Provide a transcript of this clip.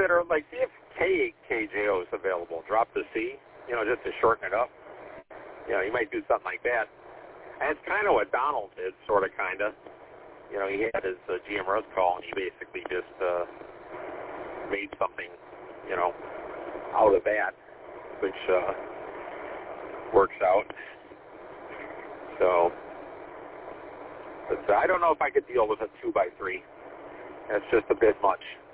or like see if KJO is available. Drop the C, just to shorten it up. You might do something like that. And it's kind of what Donald did, sort of, kind of. He had his GM Russ call, and he basically just made something, out of that, which works out. So, but I don't know if I could deal with a 2x3. That's just a bit much.